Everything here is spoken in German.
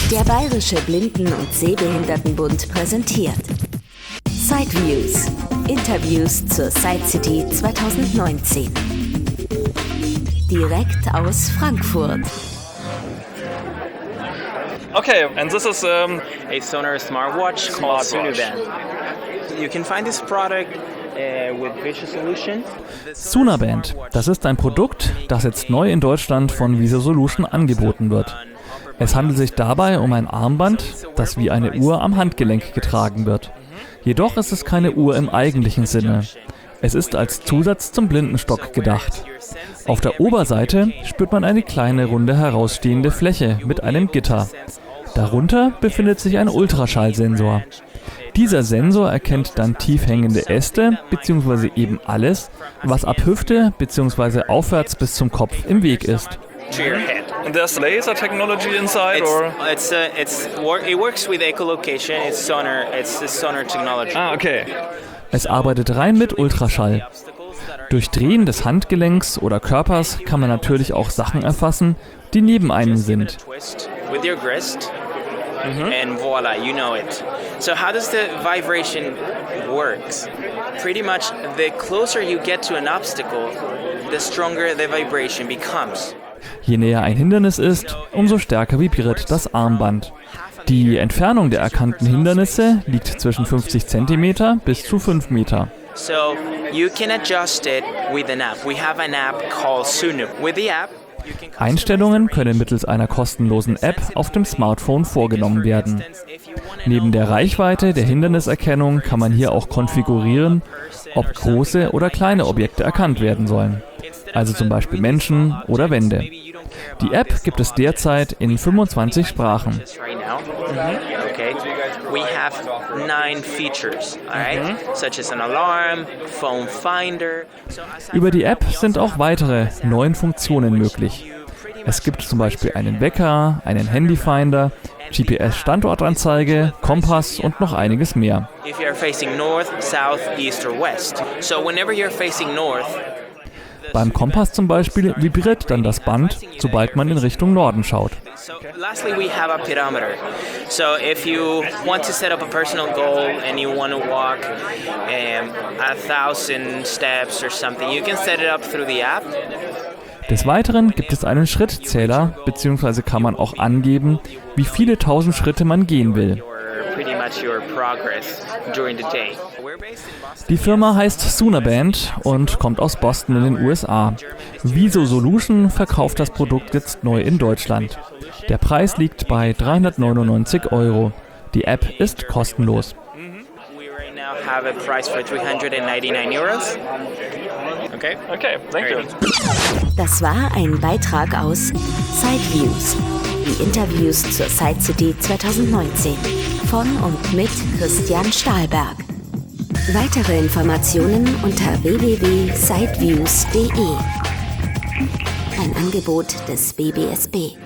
Der Bayerische Blinden- und Sehbehindertenbund präsentiert Sideviews. Interviews zur Sidecity 2019. Direkt aus Frankfurt. Okay, and this is a Sonar smartwatch called Sunaband. You can find this product with Visual Solutions. Sunaband, das ist ein Produkt, das jetzt neu in Deutschland von Visual Solution angeboten wird. Es handelt sich dabei um ein Armband, das wie eine Uhr am Handgelenk getragen wird. Jedoch ist es keine Uhr im eigentlichen Sinne. Es ist als Zusatz zum Blindenstock gedacht. Auf der Oberseite spürt man eine kleine runde herausstehende Fläche mit einem Gitter. Darunter befindet sich ein Ultraschallsensor. Dieser Sensor erkennt dann tief hängende Äste bzw. eben alles, was ab Hüfte bzw. aufwärts bis zum Kopf im Weg ist. And there's laser technology inside, or? It works with echolocation. It's the sonar technology. Okay. Es arbeitet rein mit Ultraschall. Durch Drehen des Handgelenks oder Körpers kann man natürlich auch Sachen erfassen, die neben einem sind. With your wrist, and voila, you know it. So how does the vibration works? Pretty much, the closer you get to an obstacle, the stronger the vibration becomes. Je näher ein Hindernis ist, umso stärker vibriert das Armband. Die Entfernung der erkannten Hindernisse liegt zwischen 50 cm bis zu 5 Meter. So you can adjust it with an app. We have an app called Sunu. With the app, Einstellungen können mittels einer kostenlosen App auf dem Smartphone vorgenommen werden. Neben der Reichweite der Hinderniserkennung kann man hier auch konfigurieren, ob große oder kleine Objekte erkannt werden sollen, also zum Beispiel Menschen oder Wände. Die App gibt es derzeit in 25 Sprachen. We have 9 features, such as an alarm, phone finder. Über die App sind auch weitere 9 Funktionen möglich. Es gibt zum Beispiel einen Wecker, einen Handyfinder, GPS-Standortanzeige, Kompass und noch einiges mehr. If you're facing north, south, east or west. So whenever you're facing north, beim Kompass zum Beispiel vibriert dann das Band, sobald man in Richtung Norden schaut. So lastly, we have a pedometer. So if you want to set up a personal goal and you want to walk 1,000 steps or something, you can set it up through the app. Des Weiteren gibt es einen Schrittzähler, beziehungsweise kann man auch angeben, wie viele 1000 Schritte man gehen will. Die Firma heißt Sunaband und kommt aus Boston in den USA. Visual Solution verkauft das Produkt jetzt neu in Deutschland. Der Preis liegt bei 399 €. Die App ist kostenlos. Okay, thank you. Das war ein Beitrag aus Sideviews. Die Interviews zur Sidecity 2019 von und mit Christian Stahlberg. Weitere Informationen unter www.sideviews.de. Ein Angebot des BBSB.